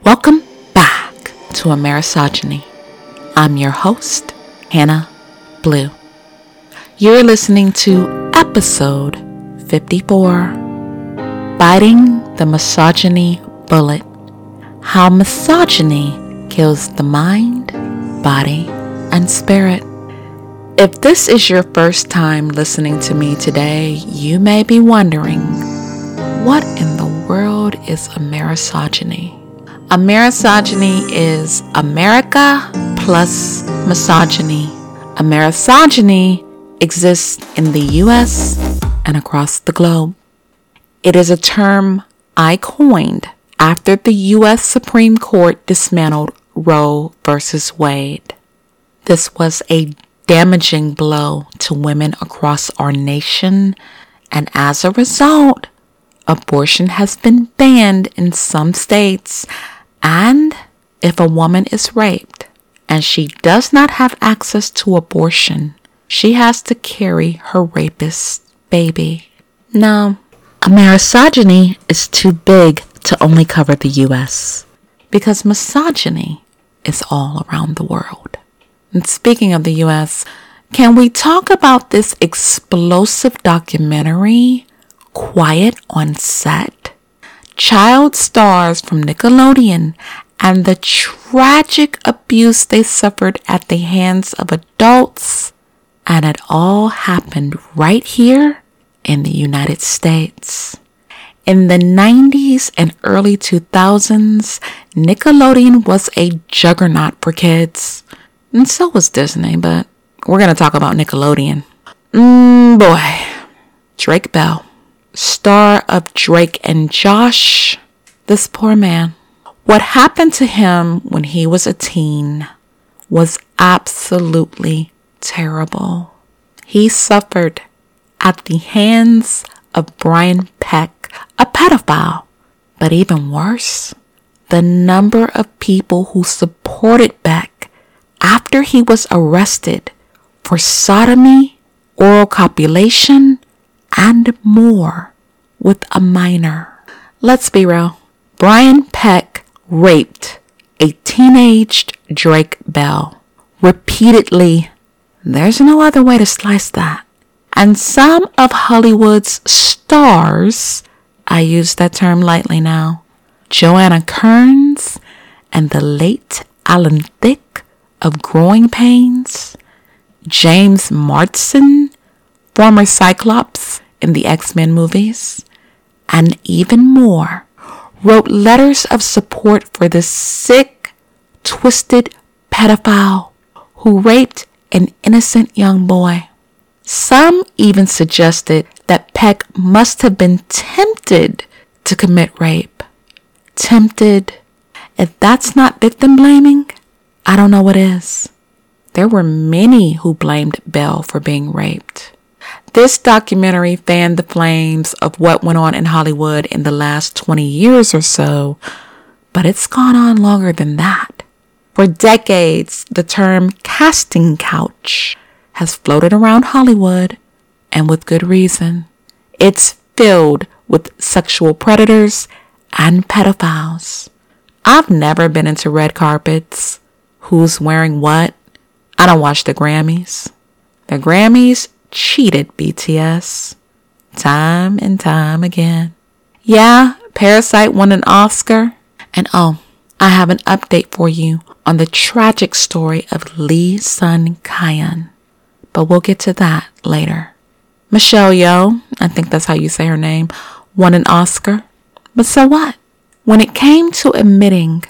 Welcome back to Amerisogyny. I'm your host, Hannah Blue. You're listening to episode 54, Biting the Misogyny Bullet, How Misogyny Kills the Mind, Body, and Spirit. If this is your first time listening to me today, you may be wondering, what in the world is Amerisogyny? Amerisogyny is America plus misogyny. Amerisogyny exists in the U.S. and across the globe. It is a term I coined after the U.S. Supreme Court dismantled Roe versus Wade. This was a damaging blow to women across our nation, and as a result, abortion has been banned in some states. And if a woman is raped and she does not have access to abortion, she has to carry her rapist's baby. Now, Amerisogyny is too big to only cover the U.S. because misogyny is all around the world. And speaking of the U.S., can we talk about this explosive documentary, Quiet on Set? Child stars from Nickelodeon and the tragic abuse they suffered at the hands of adults. And it all happened right here in the United States. In the 90s and early 2000s, Nickelodeon was a juggernaut for kids. And so was Disney, but we're going to talk about Nickelodeon. Boy, Drake Bell, star of Drake and Josh, this poor man. What happened to him when he was a teen was absolutely terrible. He suffered at the hands of Brian Peck, a pedophile. But even worse, the number of people who supported Beck after he was arrested for sodomy, oral copulation, and more with a minor. Let's be real. Brian Peck raped a teenaged Drake Bell repeatedly. There's no other way to slice that. And some of Hollywood's stars, I use that term lightly now, Joanna Kerns and the late Alan Thicke of Growing Pains, James Marsden, former Cyclops in the X-Men movies, and even more, wrote letters of support for this sick, twisted pedophile who raped an innocent young boy. Some even suggested that Peck must have been tempted to commit rape. Tempted. If that's not victim blaming, I don't know what is. There were many who blamed Bell for being raped. This documentary fanned the flames of what went on in Hollywood in the last 20 years or so, but it's gone on longer than that. For decades, the term casting couch has floated around Hollywood, and with good reason. It's filled with sexual predators and pedophiles. I've never been into red carpets. Who's wearing what? I don't watch the Grammys. The Grammys cheated BTS time and time again. Yeah, Parasite won an Oscar. And I have an update for you on the tragic story of Lee Sun-kyun. But we'll get to that later. Michelle Yeoh, I think that's how you say her name, won an Oscar. But so what? When it came to admitting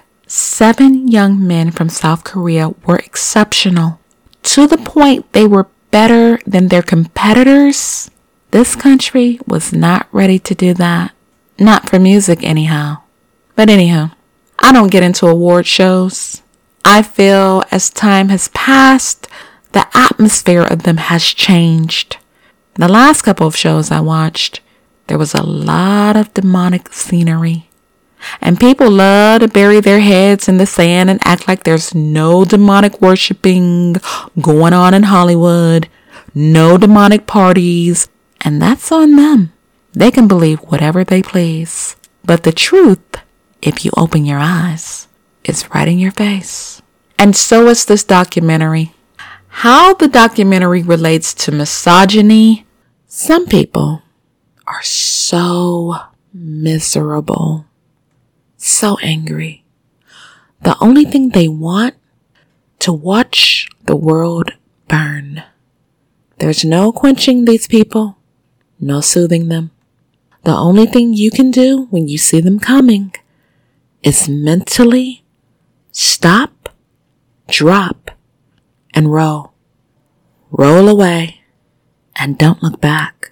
7 young men from South Korea were exceptional, to the point they were better than their competitors, this country was not ready to do that. Not for music anyhow. But anyhow, I don't get into award shows. I feel as time has passed, the atmosphere of them has changed. The last couple of shows I watched, there was a lot of demonic scenery. And people love to bury their heads in the sand and act like there's no demonic worshiping going on in Hollywood, no demonic parties, and that's on them. They can believe whatever they please. But the truth, if you open your eyes, is right in your face. And so is this documentary. How the documentary relates to misogyny, some people are so miserable, so angry. The only thing they want to watch the world burn. There's no quenching these people, no soothing them. The only thing you can do when you see them coming is mentally stop, drop, and roll. Roll away and don't look back.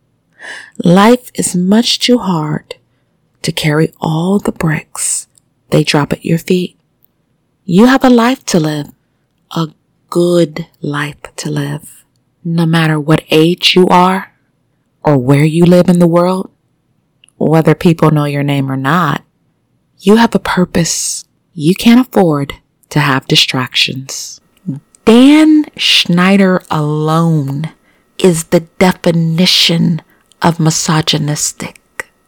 Life is much too hard to carry all the bricks they drop at your feet. You have a life to live, a good life to live. No matter what age you are or where you live in the world, whether people know your name or not, you have a purpose. You can't afford to have distractions. Dan Schneider alone is the definition of misogynistic.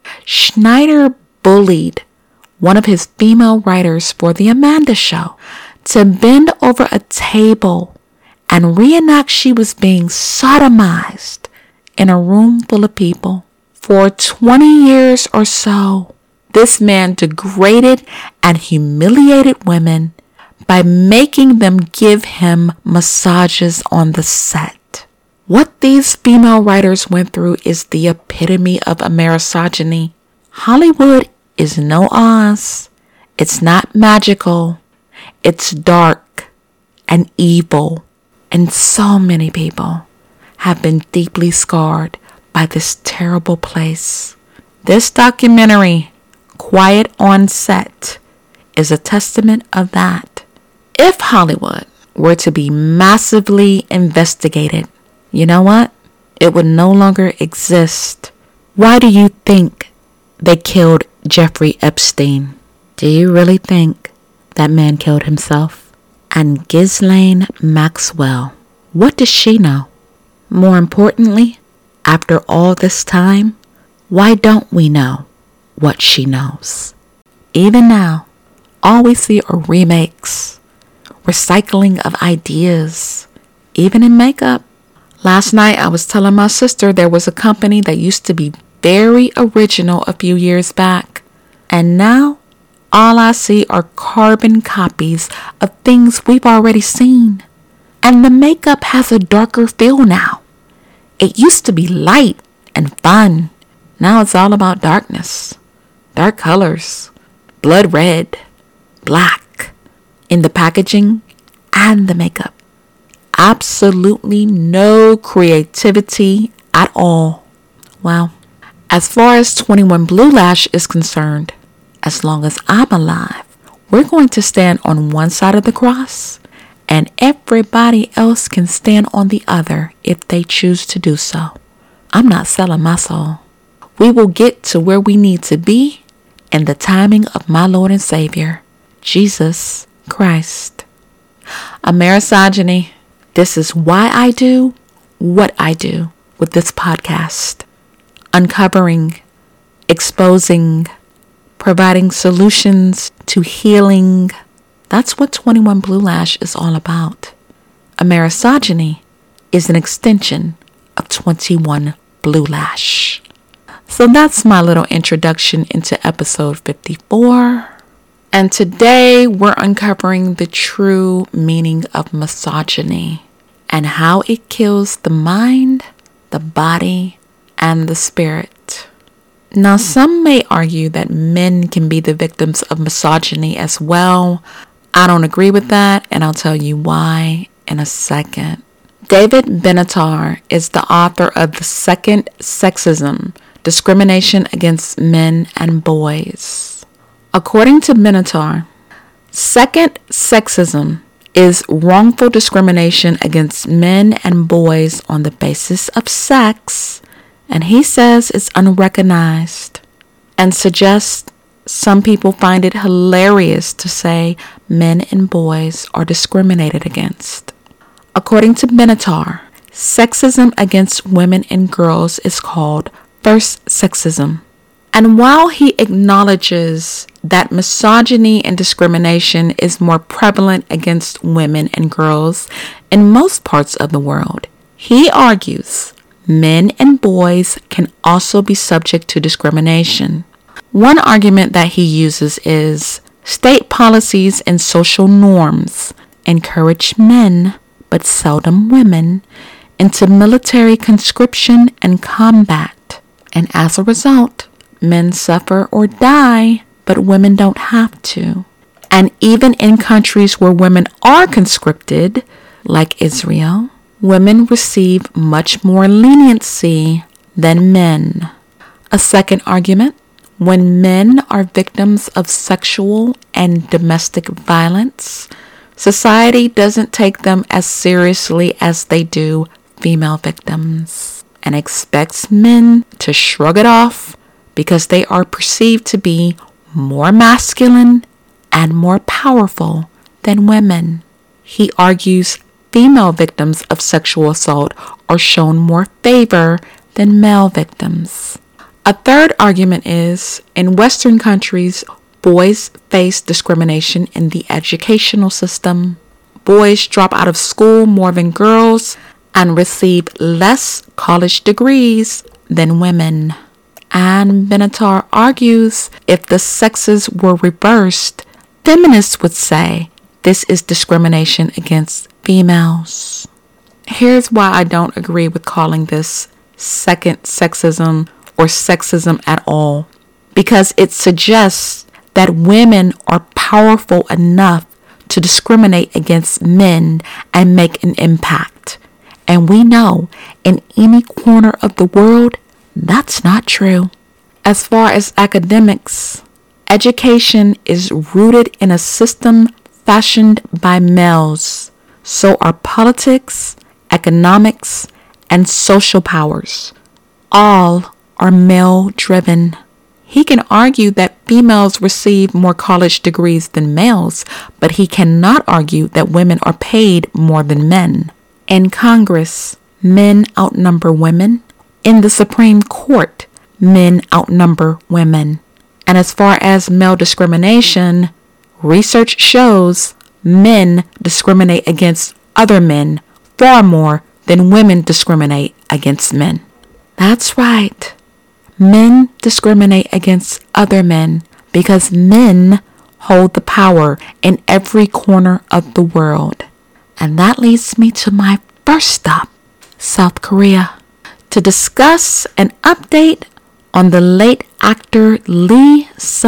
Schneider bullied one of his female writers for The Amanda Show to bend over a table and reenact she was being sodomized in a room full of people. For 20 years or so, this man degraded and humiliated women by making them give him massages on the set. What these female writers went through is the epitome of Amerisogyny. Hollywood is no Oz. It's not magical. It's dark and evil. And so many people have been deeply scarred by this terrible place. This documentary, Quiet on Set, is a testament of that. If Hollywood were to be massively investigated, you know what? It would no longer exist. Why do you think they killed Jeffrey Epstein? Do you really think that man killed himself? And Ghislaine Maxwell, what does she know? More importantly, after all this time, why don't we know what she knows? Even now, all we see are remakes, recycling of ideas, even in makeup. Last night I was telling my sister there was a company that used to be very original a few years back, and now all I see are carbon copies of things we've already seen. And the makeup has a darker feel now. It used to be light and fun. Now it's all about darkness, dark colors, blood red, black, in the packaging and the makeup. Absolutely no creativity at all. Well, as far as 21 Blue Lash is concerned, as long as I'm alive, we're going to stand on one side of the cross, and everybody else can stand on the other if they choose to do so. I'm not selling my soul. We will get to where we need to be in the timing of my Lord and Savior, Jesus Christ. Amerisogyny, this is why I do what I do with this podcast. Uncovering, exposing, providing solutions to healing. That's what 21 Blue Lash is all about. Amerisogyny is an extension of 21 Blue Lash. So that's my little introduction into episode 54. And today we're uncovering the true meaning of misogyny and how it kills the mind, the body, and the spirit. Now, some may argue that men can be the victims of misogyny as well. I don't agree with that, and I'll tell you why in a second. David Benatar is the author of The Second Sexism, Discrimination Against Men and Boys. According to Benatar, second sexism is wrongful discrimination against men and boys on the basis of sex, and he says it's unrecognized and suggests some people find it hilarious to say men and boys are discriminated against. According to Benatar, sexism against women and girls is called first sexism, And while he acknowledges that misogyny and discrimination is more prevalent against women and girls in most parts of the world, he argues men and boys can also be subject to discrimination. One argument that he uses is state policies and social norms encourage men, but seldom women, into military conscription and combat. And as a result, men suffer or die, but women don't have to. And even in countries where women are conscripted, like Israel, women receive much more leniency than men. A second argument, when men are victims of sexual and domestic violence, society doesn't take them as seriously as they do female victims and expects men to shrug it off because they are perceived to be more masculine and more powerful than women. He argues female victims of sexual assault are shown more favor than male victims. A third argument is, in Western countries, boys face discrimination in the educational system. Boys drop out of school more than girls and receive less college degrees than women. And Benatar argues if the sexes were reversed, feminists would say this is discrimination against females. Here's why I don't agree with calling this second sexism or sexism at all. Because it suggests that women are powerful enough to discriminate against men and make an impact. And we know in any corner of the world, that's not true. As far as academics, education is rooted in a system fashioned by males. So are politics, economics, and social powers. All are male-driven. He can argue that females receive more college degrees than males, but he cannot argue that women are paid more than men. In Congress, men outnumber women. In the Supreme Court, men outnumber women. And as far as male discrimination, research shows men discriminate against other men far more than women discriminate against men. That's right. Men discriminate against other men because men hold the power in every corner of the world. And that leads me to my first stop, South Korea, to discuss an update on the late actor Lee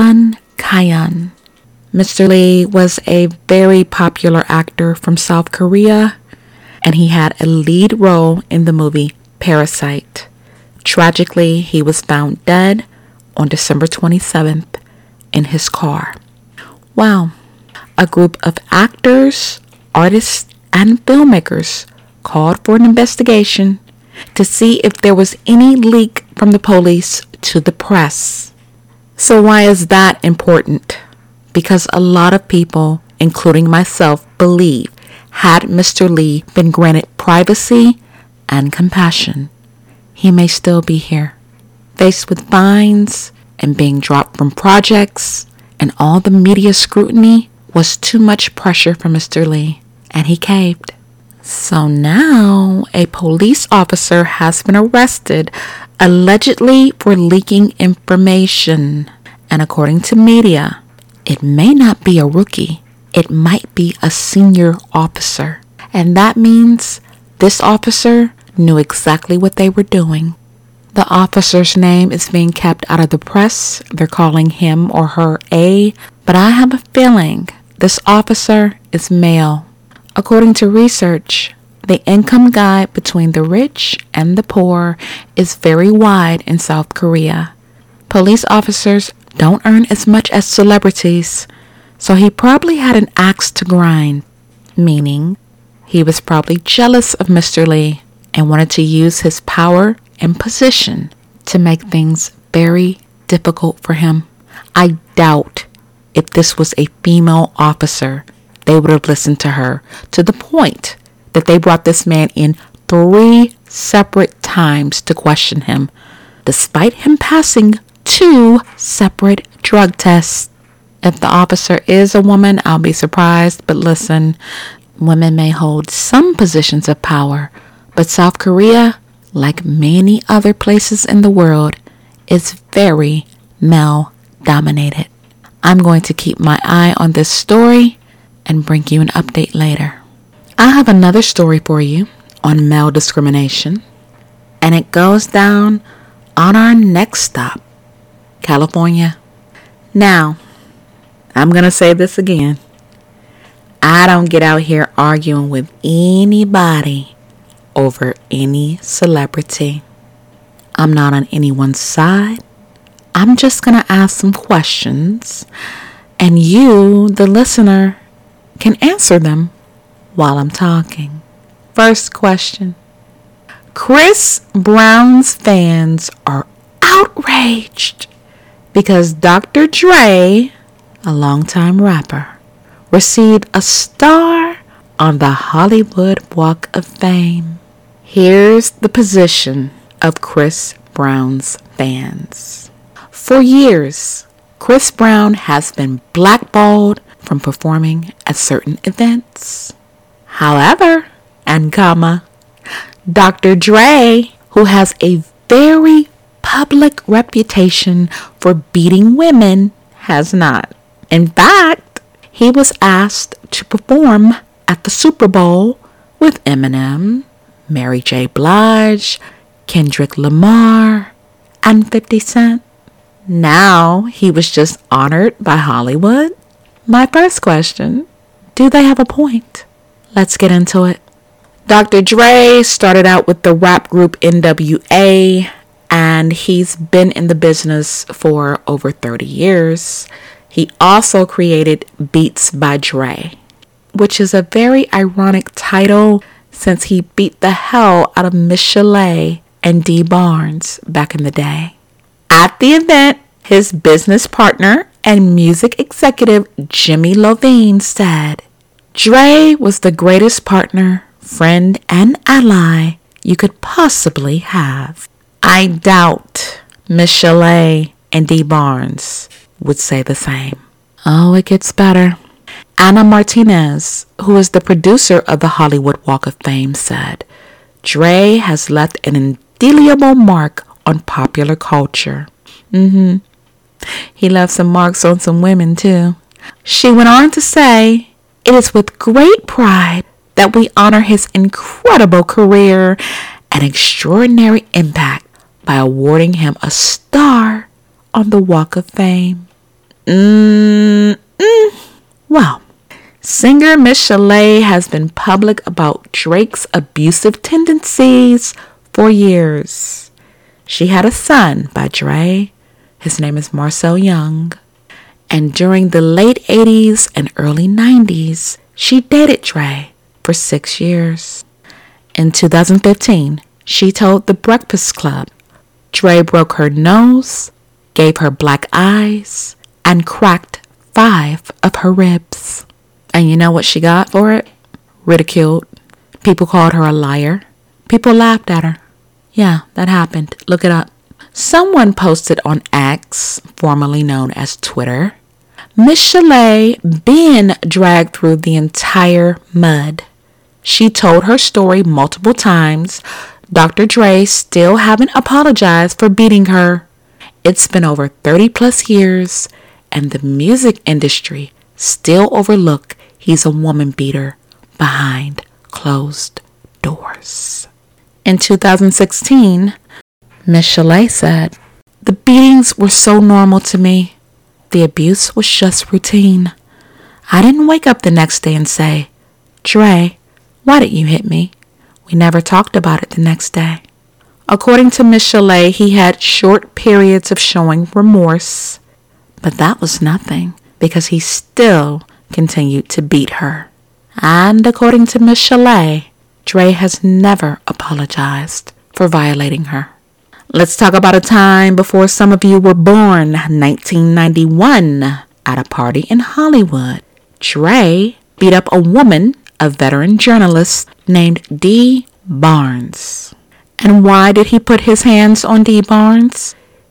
Sun-kyan. Mr. Lee was a very popular actor from South Korea, and he had a lead role in the movie Parasite. Tragically, he was found dead on December 27th in his car. Wow. A group of actors, artists, and filmmakers called for an investigation to see if there was any leak from the police to the press. So why is that important? Because a lot of people, including myself, believe had Mr. Lee been granted privacy and compassion, he may still be here, faced with fines and being dropped from projects, and all the media scrutiny was too much pressure for Mr. Lee, and he caved. So now a police officer has been arrested, allegedly for leaking information. And according to media, it may not be a rookie. It might be a senior officer. And that means this officer knew exactly what they were doing. The officer's name is being kept out of the press. They're calling him or her A, but I have a feeling this officer is male. According to research, the income gap between the rich and the poor is very wide in South Korea. Police officers don't earn as much as celebrities, so he probably had an axe to grind, meaning he was probably jealous of Mr. Lee and wanted to use his power and position to make things very difficult for him. I doubt if this was a female officer, they would have listened to her, to the point that they brought this man in 3 separate times to question him, despite him passing 2 separate drug tests. If the officer is a woman, I'll be surprised, but listen, women may hold some positions of power, but South Korea, like many other places in the world, is very male-dominated. I'm going to keep my eye on this story and bring you an update later. I have another story for you on male discrimination, and it goes down on our next stop, California. Now, I'm going to say this again. I don't get out here arguing with anybody over any celebrity. I'm not on anyone's side. I'm just going to ask some questions, and you, the listener, can answer them while I'm talking. First question. Chris Brown's fans are outraged because Dr. Dre, a longtime rapper, received a star on the Hollywood Walk of Fame. Here's the position of Chris Brown's fans. For years, Chris Brown has been blackballed from performing at certain events. However, Dr. Dre, who has a very public reputation for beating women, has not. In fact, he was asked to perform at the Super Bowl with Eminem, Mary J. Blige, Kendrick Lamar, and 50 Cent. Now he was just honored by Hollywood. My first question, do they have a point? Let's get into it. Dr. Dre started out with the rap group NWA, and he's been in the business for over 30 years. He also created Beats by Dre, which is a very ironic title since he beat the hell out of Miss Chalet and Dee Barnes back in the day. At the event, his business partner and music executive Jimmy Iovine said, "Dre was the greatest partner, friend, and ally you could possibly have." I doubt Miss Chalet and Dee Barnes would say the same. Oh, it gets better. Ana Martinez, who is the producer of the Hollywood Walk of Fame, said, "Dre has left an indelible mark on popular culture." He left some marks on some women too. She went on to say, "It is with great pride that we honor his incredible career and extraordinary impact by awarding him a star on the Walk of Fame." Well, singer Miss Chalet has been public about Drake's abusive tendencies for years. She had a son by Dre. His name is Marcel Young. And during the late 80s and early 90s, she dated Dre for 6 years. In 2015, she told The Breakfast Club Dre broke her nose, gave her black eyes, and cracked 5 of her ribs. And you know what she got for it? Ridiculed. People called her a liar. People laughed at her. Yeah, that happened. Look it up. Someone posted on X, formerly known as Twitter, Miss Chalet been dragged through the entire mud. She told her story multiple times. Dr. Dre still haven't apologized for beating her. It's been over 30 plus years, and the music industry still overlook he's a woman beater behind closed doors. In 2016, Miss Chalet said, "The beatings were so normal to me. The abuse was just routine. I didn't wake up the next day and say, 'Dre, why did you hit me?' We never talked about it the next day." According to Miss Chalet, he had short periods of showing remorse, but that was nothing because he still continued to beat her. And according to Miss Chalet, Dre has never apologized for violating her. Let's talk about a time before some of you were born, 1991, at a party in Hollywood. Dre beat up a woman, a veteran journalist named Dee Barnes. And why did he put his hands on Dee Barnes?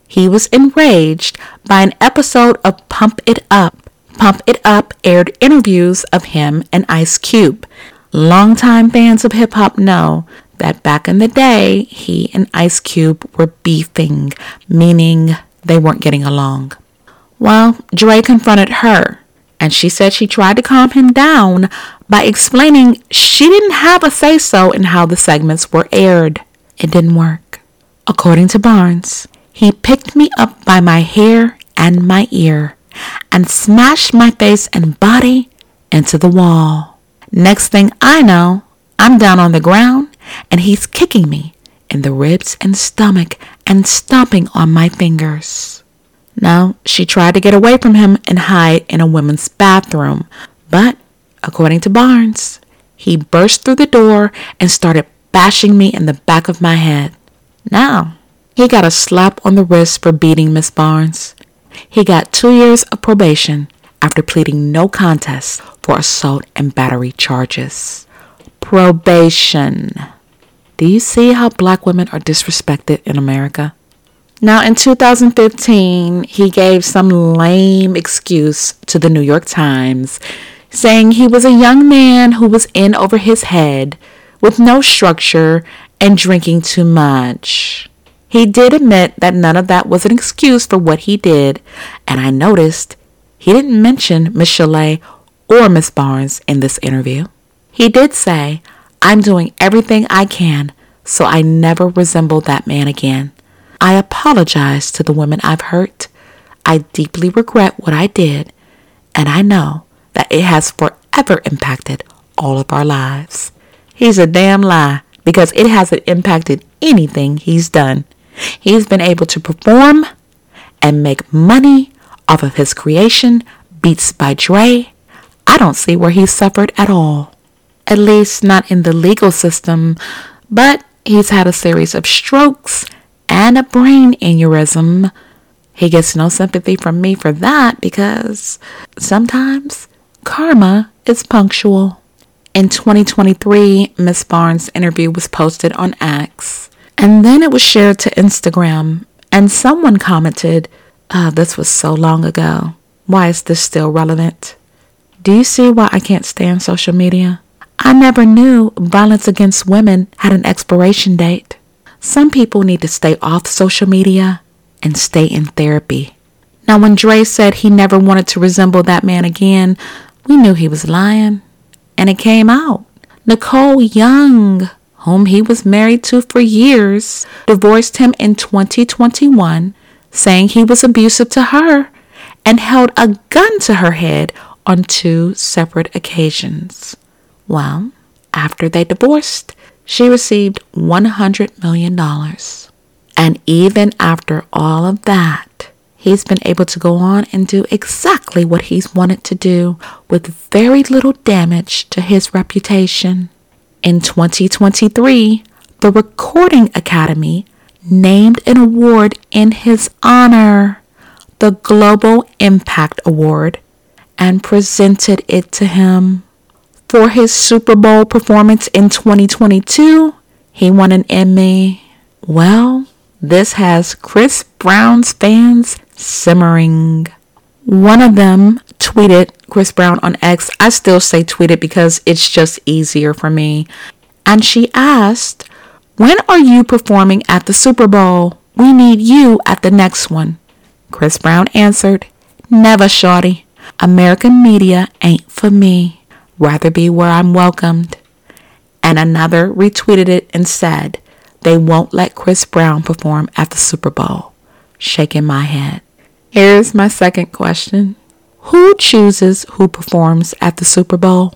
He was enraged by an episode of Pump It Up. Pump It Up aired interviews of him and Ice Cube. Longtime fans of hip-hop know that back in the day, he and Ice Cube were beefing, meaning they weren't getting along. Well, Dre confronted her, and she said she tried to calm him down by explaining she didn't have a say-so in how the segments were aired. It didn't work. According to Barnes, he picked me up by my hair and my ear and smashed my face and body into the wall. Next thing I know, I'm down on the ground and he's kicking me in the ribs and stomach and stomping on my fingers. Now, she tried to get away from him and hide in a women's bathroom, but according to Barnes, he burst through the door and started bashing me in the back of my head. Now, he got a slap on the wrist for beating Miss Barnes. He got 2 years of probation after pleading no contest for assault and battery charges. Probation. Do you see how black women are disrespected in America? Now, in 2015, he gave some lame excuse to the New York Times, saying he was a young man who was in over his head with no structure and drinking too much. He did admit that none of that was an excuse for what he did, and I noticed he didn't mention Miss Chalet or Miss Barnes in this interview. He did say, "I'm doing everything I can so I never resemble that man again. I apologize to the women I've hurt. I deeply regret what I did, and I know that it has forever impacted all of our lives." He's a damn lie, because it hasn't impacted anything he's done. He's been able to perform and make money off of his creation, Beats by Dre. I don't see where he's suffered at all. At least not in the legal system, but he's had a series of strokes and a brain aneurysm. He gets no sympathy from me for that because sometimes karma is punctual. In 2023, Miss Barnes' interview was posted on X, and then it was shared to Instagram, and someone commented, "This was so long ago. Why is this still relevant?" Do you see why I can't stand social media? I never knew violence against women had an expiration date. Some people need to stay off social media and stay in therapy. Now, when Dre said he never wanted to resemble that man again, we knew he was lying. And it came out. Nicole Young, whom he was married to for years, divorced him in 2021, saying he was abusive to her and held a gun to her head on 2 separate occasions. Well, after they divorced, she received $100 million. And even after all of that, he's been able to go on and do exactly what he's wanted to do with very little damage to his reputation. In 2023, the Recording Academy named an award in his honor, the Global Impact Award, and presented it to him. For his Super Bowl performance in 2022, he won an Emmy. Well, this has Chris Brown's fans simmering. One of them tweeted Chris Brown on X. I still say tweeted because it's just easier for me. And she asked, "When are you performing at the Super Bowl? We need you at the next one." Chris Brown answered, "Never, shorty. American media ain't for me. Rather be where I'm welcomed." And another retweeted it and said, "They won't let Chris Brown perform at the Super Bowl." Shaking my head. Here's my second question. Who chooses who performs at the Super Bowl?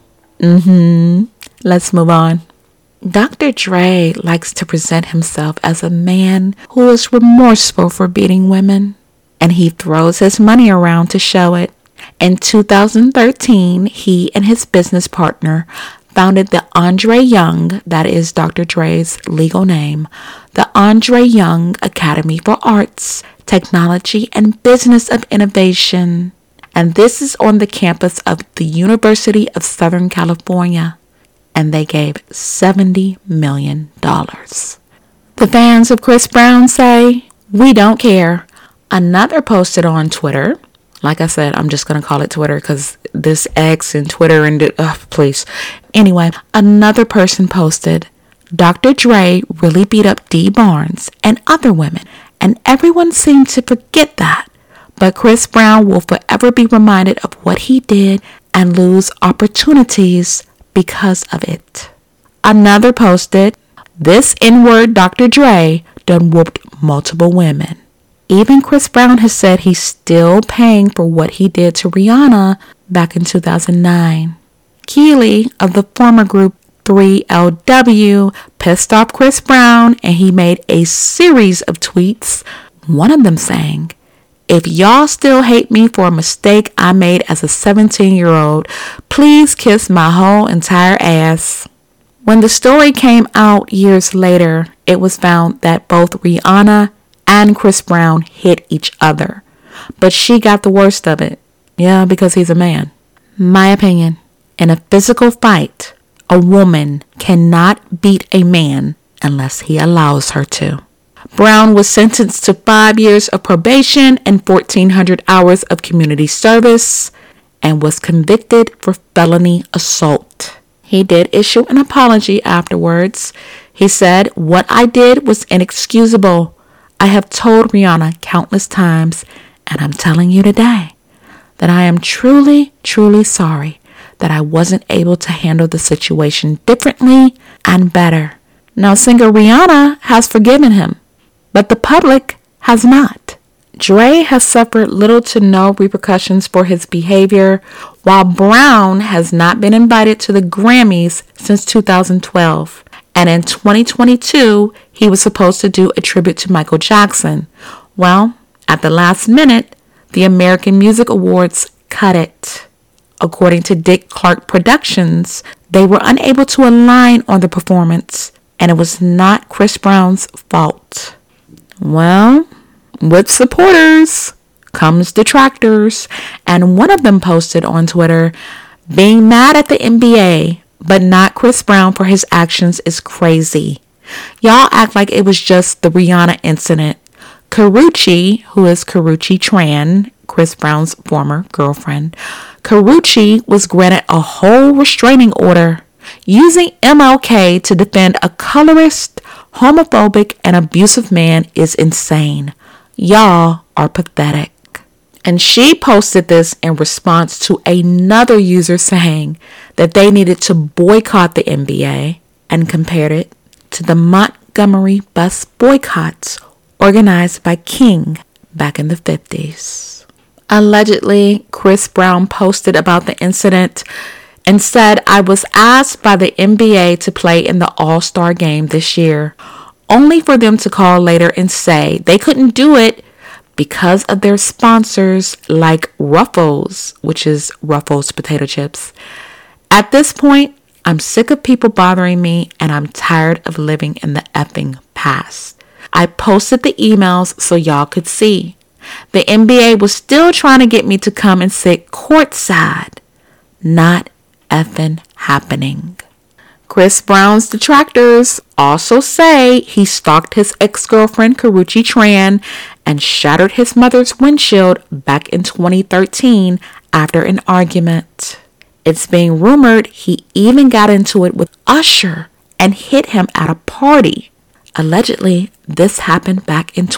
Let's move on. Dr. Dre likes to present himself as a man who is remorseful for beating women, and he throws his money around to show it. In 2013, he and his business partner founded the Andre Young, that is Dr. Dre's legal name, the Andre Young Academy for Arts, Technology, and Business of Innovation. And this is on the campus of the University of Southern California. And they gave $70 million. The fans of Chris Brown say, "We don't care. Another posted on Twitter. Like I said, I'm just going to call it Twitter because this X and Twitter and please. Anyway, another person posted, Dr. Dre really beat up Dee Barnes and other women, and everyone seemed to forget that. But Chris Brown will forever be reminded of what he did and lose opportunities because of it. Another posted, this N-word Dr. Dre done whooped multiple women. Even Chris Brown has said he's still paying for what he did to Rihanna back in 2009. Keely of the former group 3LW pissed off Chris Brown, and he made a series of tweets, one of them saying, if y'all still hate me for a mistake I made as a 17-year-old, please kiss my whole entire ass. When the story came out years later, it was found that both Rihanna and Chris Brown hit each other, but she got the worst of it. Yeah, because he's a man. My opinion, in a physical fight, a woman cannot beat a man unless he allows her to. Brown was sentenced to 5 years of probation and 1,400 hours of community service and was convicted for felony assault. He did issue an apology afterwards. He said, what I did was inexcusable. I have told Rihanna countless times, and I'm telling you today, that I am truly, truly sorry that I wasn't able to handle the situation differently and better. Now, singer Rihanna has forgiven him, but the public has not. Dre has suffered little to no repercussions for his behavior, while Brown has not been invited to the Grammys since 2012. And in 2022, he was supposed to do a tribute to Michael Jackson. Well, at the last minute, the American Music Awards cut it. According to Dick Clark Productions, they were unable to align on the performance, and it was not Chris Brown's fault. Well, with supporters comes detractors, and one of them posted on Twitter, being mad at the NBA, but not Chris Brown for his actions is crazy. Y'all act like it was just the Rihanna incident. Karrueche, who is Karrueche Tran, Chris Brown's former girlfriend, Karrueche was granted a whole restraining order using MLK to defend a colorist, homophobic, and abusive man is insane. Y'all are pathetic. And she posted this in response to another user saying that they needed to boycott the NBA and compared it to the Montgomery bus boycotts organized by King back in the 50s. Allegedly, Chris Brown posted about the incident and said, I was asked by the NBA to play in the All-Star game this year, only for them to call later and say they couldn't do it because of their sponsors like Ruffles, which is Ruffles potato chips. At this point, I'm sick of people bothering me and I'm tired of living in the effing past. I posted the emails so y'all could see. The NBA was still trying to get me to come and sit courtside. Not effing happening. Chris Brown's detractors also say he stalked his ex-girlfriend Karrueche Tran and shattered his mother's windshield back in 2013 after an argument. It's being rumored he even got into it with Usher and hit him at a party. Allegedly, this happened back in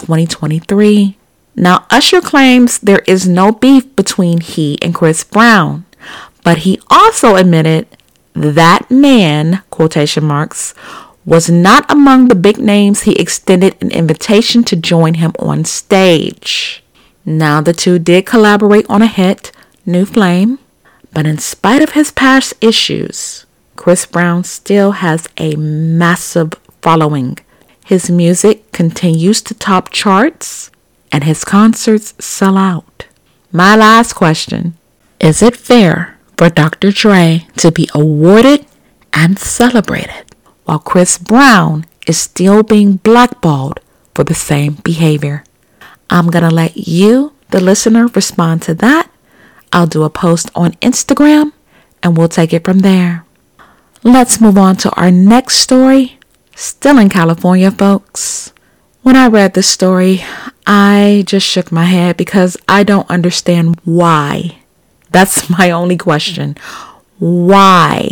2023. Now, Usher claims there is no beef between he and Chris Brown, but he also admitted that man, quotation marks, was not among the big names he extended an invitation to join him on stage. Now, the two did collaborate on a hit, New Flame, but in spite of his past issues, Chris Brown still has a massive following. His music continues to top charts, and his concerts sell out. My last question, is it fair for Dr. Dre to be awarded and celebrated while Chris Brown is still being blackballed for the same behavior? I'm going to let you, the listener, respond to that. I'll do a post on Instagram and we'll take it from there. Let's move on to our next story. Still in California, folks. When I read this story, I just shook my head because I don't understand why. That's my only question. Why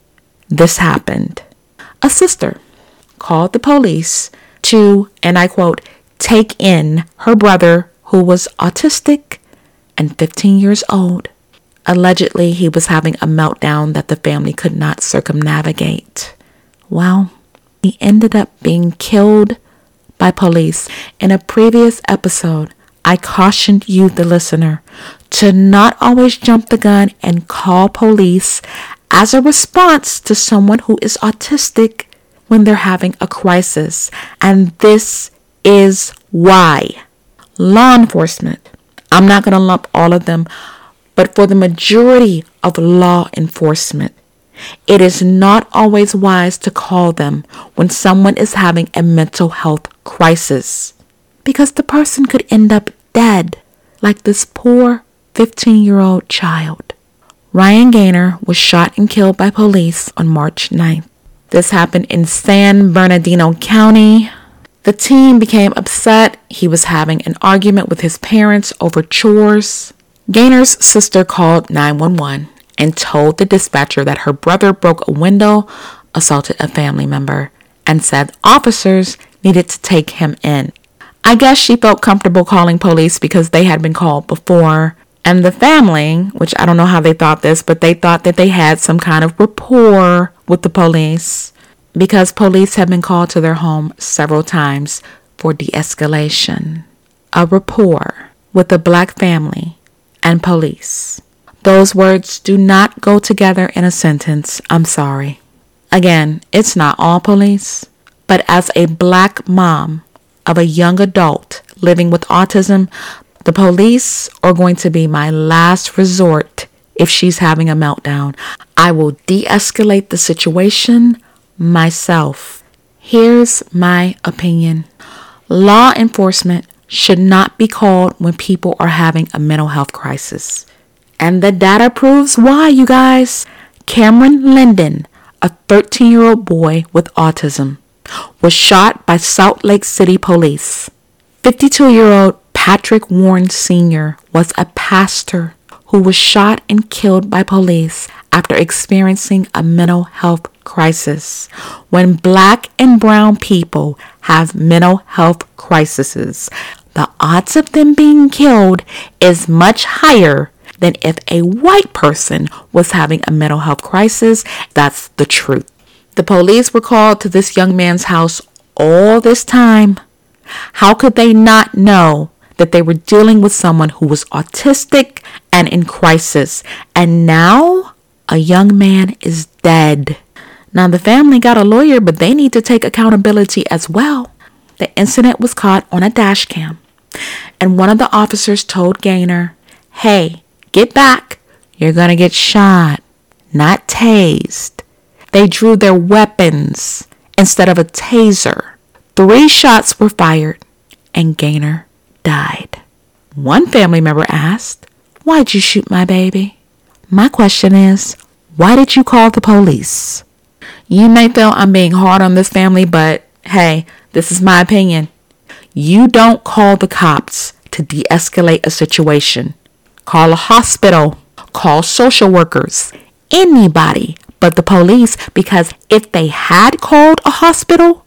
this happened? A sister called the police to, and I quote, take in her brother who was autistic and 15 years old. Allegedly, he was having a meltdown that the family could not circumnavigate. Well, he ended up being killed by police. In a previous episode, I cautioned you, the listener, to not always jump the gun and call police as a response to someone who is autistic when they're having a crisis. And this is why. Law enforcement, I'm not going to lump all of them, but for the majority of law enforcement, it is not always wise to call them when someone is having a mental health crisis, because the person could end up dead, like this poor 15-year-old child. Ryan Gaynor was shot and killed by police on March 9th. This happened in San Bernardino County. The teen became upset. He was having an argument with his parents over chores. Gaynor's sister called 911 and told the dispatcher that her brother broke a window, assaulted a family member, and said officers needed to take him in. I guess she felt comfortable calling police because they had been called before. And the family, which I don't know how they thought this, but they thought that they had some kind of rapport with the police because police had been called to their home several times for de-escalation. A rapport with a black family and police. Those words do not go together in a sentence. I'm sorry. Again, it's not all police, but as a black mom of a young adult living with autism, the police are going to be my last resort if she's having a meltdown. I will de-escalate the situation myself. Here's my opinion. Law enforcement should not be called when people are having a mental health crisis. And the data proves why, you guys. Cameron Linden, a 13-year-old boy with autism, was shot by Salt Lake City police. 52-year-old Patrick Warren Sr. was a pastor who was shot and killed by police after experiencing a mental health crisis. When black and brown people have mental health crises, the odds of them being killed is much higher than if a white person was having a mental health crisis. That's the truth. The police were called to this young man's house all this time. How could they not know that they were dealing with someone who was autistic and in crisis? And now a young man is dead. Now the family got a lawyer, but they need to take accountability as well. The incident was caught on a dash cam, and one of the officers told Gaynor, "Hey, get back. You're going to get shot, not tased." They drew their weapons instead of a taser. 3 shots were fired, and Gaynor died. One family member asked, "Why'd you shoot my baby?" My question is, why did you call the police? You may feel I'm being hard on this family, but hey, this is my opinion. You don't call the cops to de-escalate a situation. Call a hospital. Call social workers. Anybody but the police, because if they had called a hospital,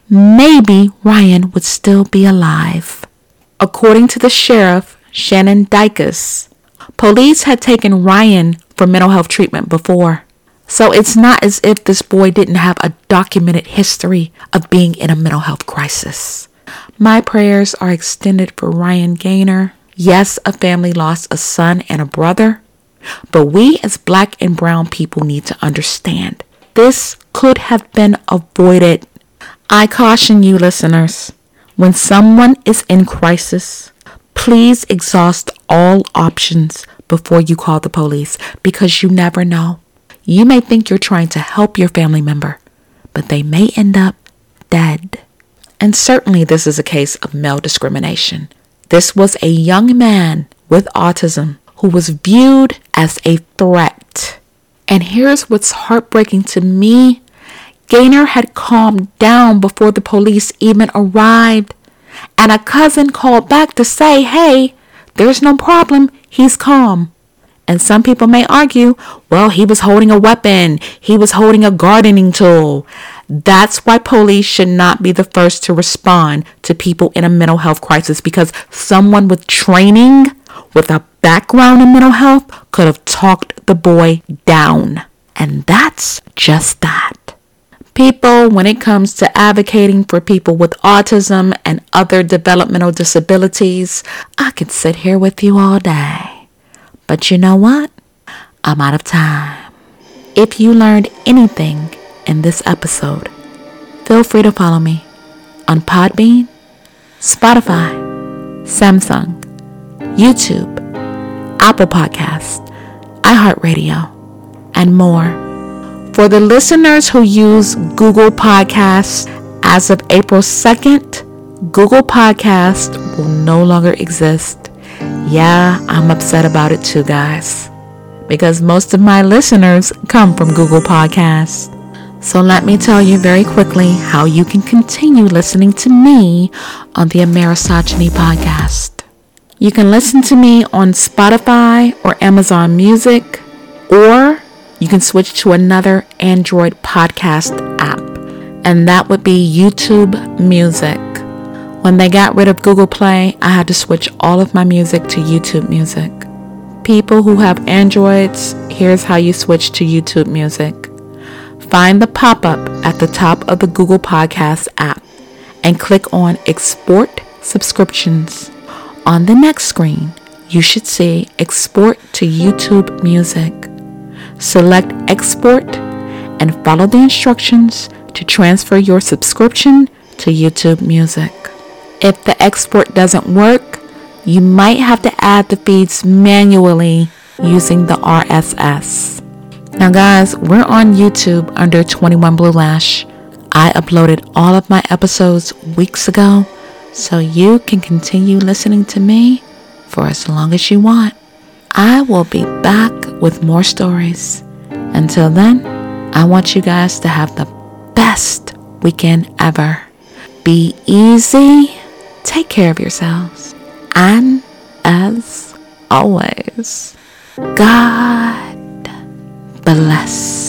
maybe Ryan would still be alive. According to the sheriff, Shannon Dykes, police had taken Ryan for mental health treatment before. So it's not as if this boy didn't have a documented history of being in a mental health crisis. My prayers are extended for Ryan Gaynor. Yes, a family lost a son and a brother, but we as black and brown people need to understand this could have been avoided. I caution you, listeners, when someone is in crisis, please exhaust all options before you call the police, because you never know. You may think you're trying to help your family member, but they may end up dead. And certainly this is a case of male discrimination. This was a young man with autism who was viewed as a threat. And here's what's heartbreaking to me. Gaynor had calmed down before the police even arrived. And a cousin called back to say, hey, there's no problem. He's calm. And some people may argue, well, he was holding a weapon. He was holding a gardening tool. That's why police should not be the first to respond to people in a mental health crisis, because someone with training, with a background in mental health, could have talked the boy down. And that's just that. People, when it comes to advocating for people with autism and other developmental disabilities, I could sit here with you all day. But you know what? I'm out of time. If you learned anything in this episode, feel free to follow me on Podbean, Spotify, Samsung, YouTube, Apple Podcasts, iHeartRadio, and more. For the listeners who use Google Podcasts, as of April 2nd, Google Podcasts will no longer exist. Yeah, I'm upset about it too, guys, because most of my listeners come from Google Podcasts. So let me tell you very quickly how you can continue listening to me on the Amerisogyny podcast. You can listen to me on Spotify or Amazon Music, or you can switch to another Android podcast app, and that would be YouTube Music. When they got rid of Google Play, I had to switch all of my music to YouTube Music. People who have Androids, here's how you switch to YouTube Music. Find the pop-up at the top of the Google Podcast app and click on Export Subscriptions. On the next screen, you should see Export to YouTube Music. Select Export and follow the instructions to transfer your subscription to YouTube Music. If the export doesn't work, you might have to add the feeds manually using the RSS. Now guys, we're on YouTube under 21 Blue Lash. I uploaded all of my episodes weeks ago, so you can continue listening to me for as long as you want. I will be back with more stories. Until then, I want you guys to have the best weekend ever. Be easy. Take care of yourselves. And as always, God bless.